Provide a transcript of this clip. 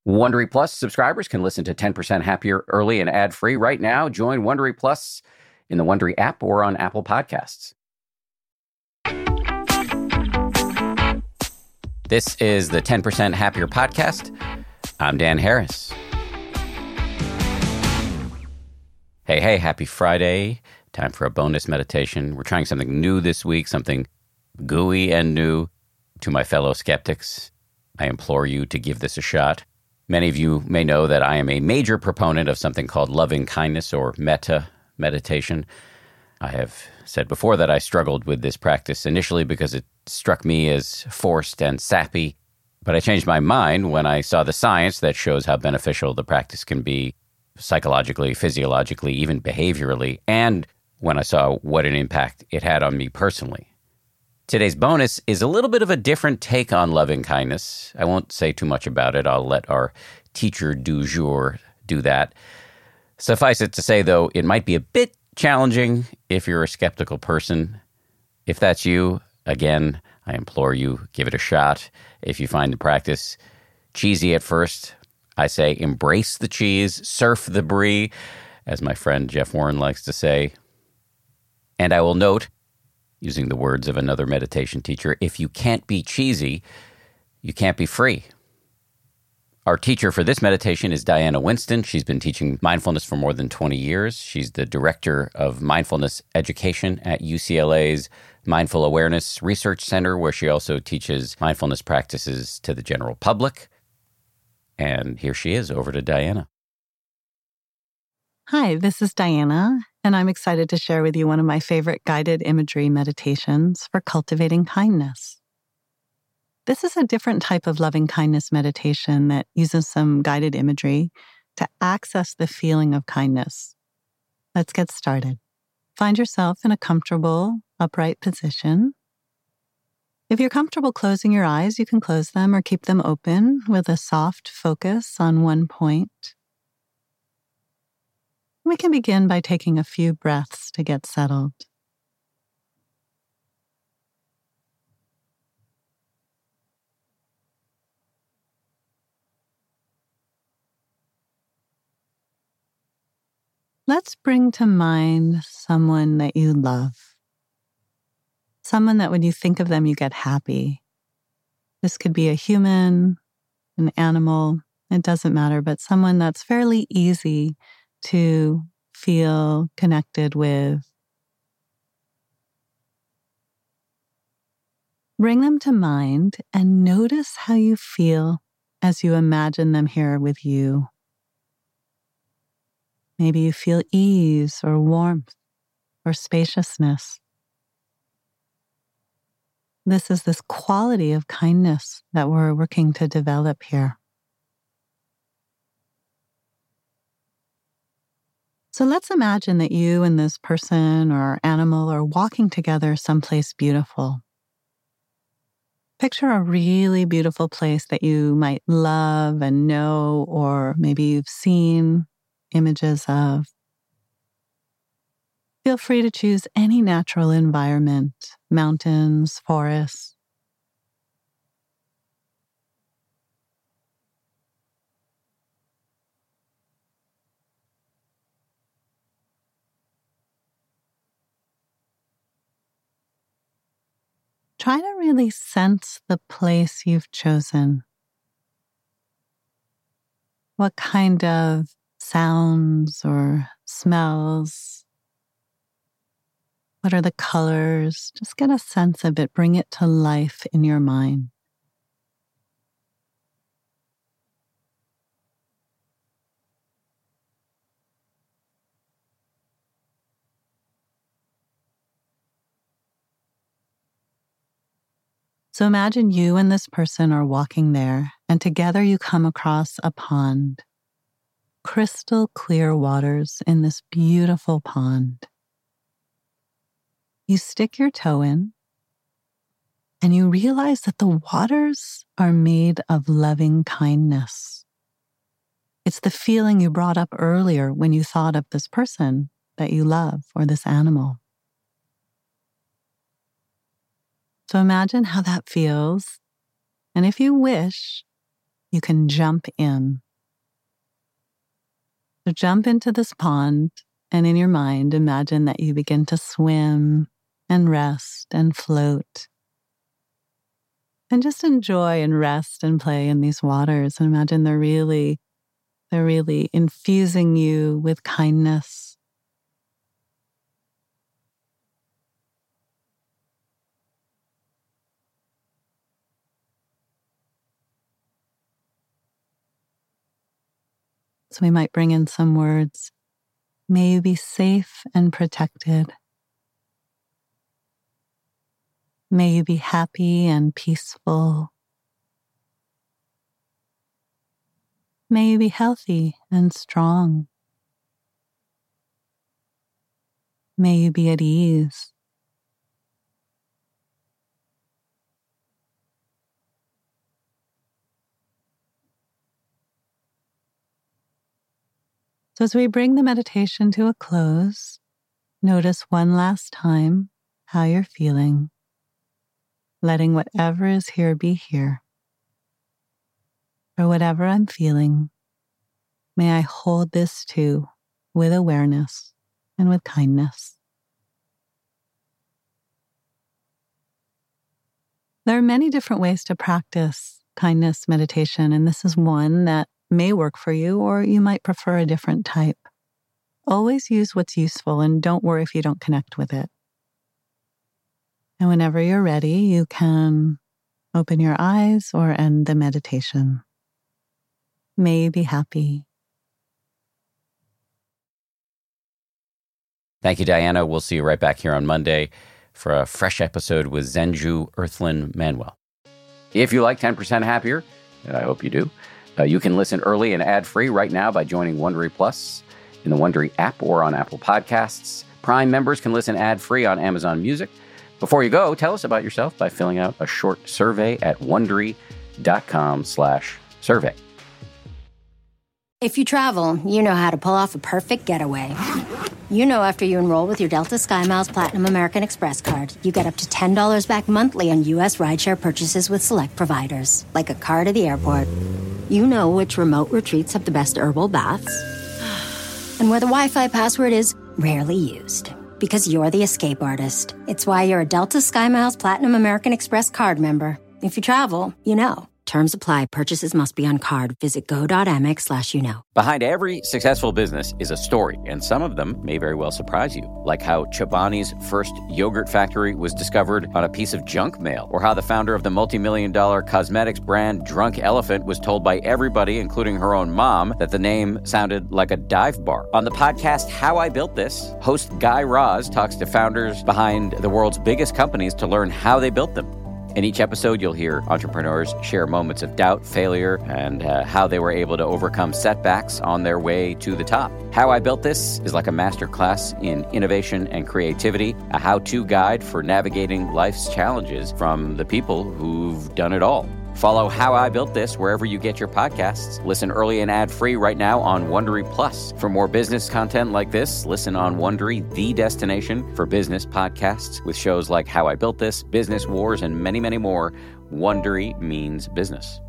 Wondery Plus subscribers can listen to 10% Happier early and ad-free right now. Join Wondery Plus in the Wondery app or on Apple Podcasts. This is the 10% Happier podcast. I'm Dan Harris. Hey, happy Friday. Time for a bonus meditation. We're trying something new this week, something gooey and new. To my fellow skeptics, I implore you to give this a shot. Many of you may know that I am a major proponent of something called loving kindness or metta meditation. I have said before that I struggled with this practice initially because it struck me as forced and sappy, but I changed my mind when I saw the science that shows how beneficial the practice can be psychologically, physiologically, even behaviorally, and when I saw what an impact it had on me personally. Today's bonus is a little bit of a different take on loving kindness. I won't say too much about it. I'll let our teacher du jour do that. Suffice it to say, though, it might be a bit challenging if you're a skeptical person. If that's you, again, I implore you, give it a shot. If you find the practice cheesy at first, I say embrace the cheese, surf the brie, as my friend Jeff Warren likes to say. And I will note, using the words of another meditation teacher, if you can't be cheesy, you can't be free. Our teacher for this meditation is Diana Winston. She's been teaching mindfulness for more than 20 years. She's the director of mindfulness education at UCLA's Mindful Awareness Research Center, where she also teaches mindfulness practices to the general public. And here she is. Over to Diana. Hi, this is Diana, and I'm excited to share with you one of my favorite guided imagery meditations for cultivating kindness. This is a different type of loving kindness meditation that uses some guided imagery to access the feeling of kindness. Let's get started. Find yourself in a comfortable, upright position. If you're comfortable closing your eyes, you can close them or keep them open with a soft focus on one point. We can begin by taking a few breaths to get settled. Let's bring to mind someone that you love. Someone that when you think of them, you get happy. This could be a human, an animal, it doesn't matter, but someone that's fairly easy to feel connected with. Bring them to mind and notice how you feel as you imagine them here with you. Maybe you feel ease or warmth or spaciousness. This is this quality of kindness that we're working to develop here. So let's imagine that you and this person or animal are walking together someplace beautiful. Picture a really beautiful place that you might love and know, or maybe you've seen images of. Feel free to choose any natural environment, mountains, forests. Try to really sense the place you've chosen. What kind of sounds or smells? What are the colors? Just get a sense of it. Bring it to life in your mind. So imagine you and this person are walking there, and together you come across a pond. Crystal clear waters in this beautiful pond. You stick your toe in, and you realize that the waters are made of loving kindness. It's the feeling you brought up earlier when you thought of this person that you love or this animal. So imagine how that feels. And if you wish, you can jump in. So jump into this pond, and in your mind, imagine that you begin to swim and rest and float. And just enjoy and rest and play in these waters. And imagine they're really infusing you with kindness. So we might bring in some words. May you be safe and protected. May you be happy and peaceful. May you be healthy and strong. May you be at ease. So as we bring the meditation to a close, notice one last time how you're feeling, letting whatever is here be here. For whatever I'm feeling, may I hold this too with awareness and with kindness. There are many different ways to practice kindness meditation, and this is one that may work for you, or you might prefer a different type. Always use what's useful and don't worry if you don't connect with it. And whenever you're ready, you can open your eyes or end the meditation. May you be happy. Thank you, Diana. We'll see you right back here on Monday for a fresh episode with Zenju Earthlyn Manuel. If you like 10% Happier, and I hope you do, you can listen early and ad-free right now by joining Wondery Plus in the Wondery app or on Apple Podcasts. Prime members can listen ad-free on Amazon Music. Before you go, tell us about yourself by filling out a short survey at Wondery.com/survey. If you travel, you know how to pull off a perfect getaway. You know after you enroll with your Delta SkyMiles Platinum American Express card, you get up to $10 back monthly on U.S. rideshare purchases with select providers, like a car to the airport. You know which remote retreats have the best herbal baths, and where the Wi-Fi password is rarely used, because you're the escape artist. It's why you're a Delta SkyMiles Platinum American Express card member. If you travel, you know. Terms apply. Purchases must be on card. Visit go.amex/you-know. Behind every successful business is a story, and some of them may very well surprise you. Like how Chobani's first yogurt factory was discovered on a piece of junk mail, or how the founder of the multi-million-dollar cosmetics brand Drunk Elephant was told by everybody, including her own mom, that the name sounded like a dive bar. On the podcast How I Built This, host Guy Raz talks to founders behind the world's biggest companies to learn how they built them. In each episode, you'll hear entrepreneurs share moments of doubt, failure, and how they were able to overcome setbacks on their way to the top. How I Built This is like a masterclass in innovation and creativity, a how-to guide for navigating life's challenges from the people who've done it all. Follow How I Built This wherever you get your podcasts. Listen early and ad-free right now on Wondery Plus. For more business content like this, listen on Wondery, the destination for business podcasts, with shows like How I Built This, Business Wars, and many, many more. Wondery means business.